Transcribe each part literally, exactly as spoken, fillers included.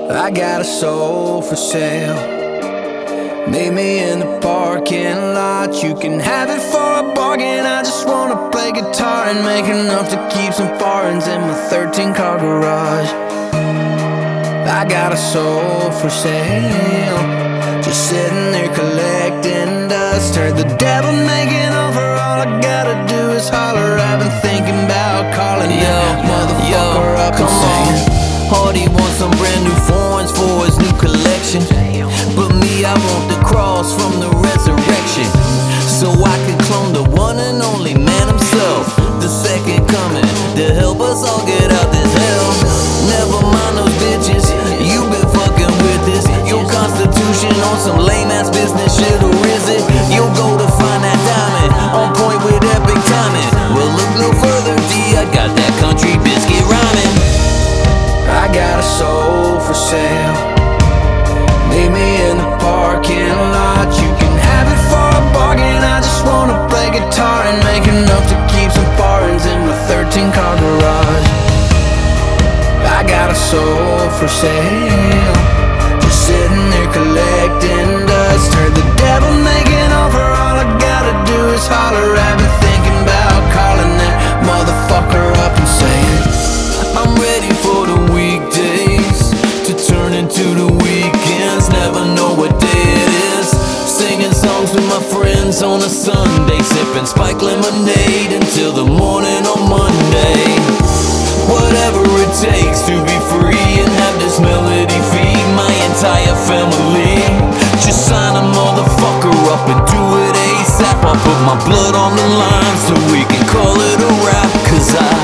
I got a soul for sale. Meet me in the parking lot. You can have it for a bargain. I just wanna play guitar and make enough to keep some foreigns in my thirteen car garage. I got a soul for sale, just sitting there collecting dust. Heard the devil making over. All I gotta do is holler. I've been thinking about calling yo, that motherfucker yo, up and saying, Hardy wants some brand new foreigns for his new collection, but me, I want the cross from the resurrection, so I can clone the one and only man himself, the second coming, to help us all get out this hell. Never mind those bitches, you been fucking with this. Your constitution on some lame ass business shit, or is it? You'll go to find that diamond, on point with epic timing. Well, look no further, D, I got that country biscuit rhyming. I got a soul for sale. Meet me in the parking lot. You can have it for a bargain. I just wanna play guitar and make enough to keep some foreigns in my thirteen car garage. I got a soul for sale, just sitting there collecting dust. Heard the devil making over. All I gotta do is holler. I've been thinking about calling that motherfucker up and saying, I'm ready for the weekdays to turn into the weekends. Never know what day it is. Singing songs with my friends on a Sunday, sipping spike lemonade until the morning on Monday. Whatever it takes to be free and have this melody feed my entire family. Just sign a motherfucker up and do it ASAP. I'll put my blood on the line so we can call it a rap. Cause I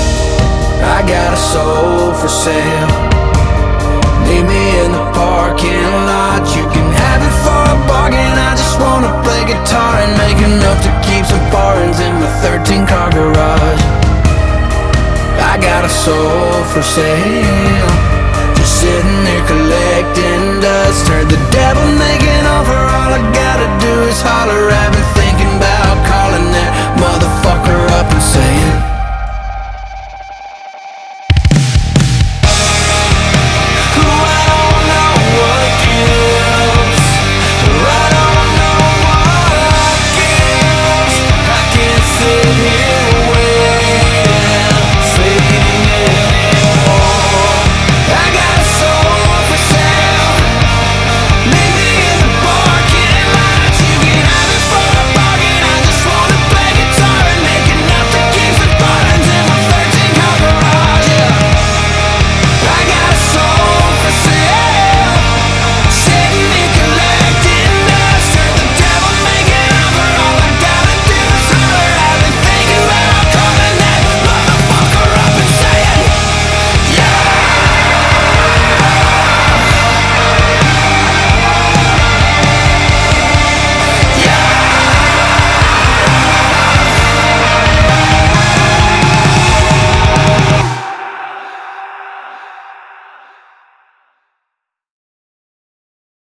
I got a soul for sale. Meet me in the parking lot. You can have it for a bargain. I just wanna play guitar and make enough to keep some foreigns in my thirteen car garage. I got a soul for sale, just sitting there collecting dust. Heard the devil making over. All I gotta do is holler. I've been thinking about calling that motherfucker up and saying,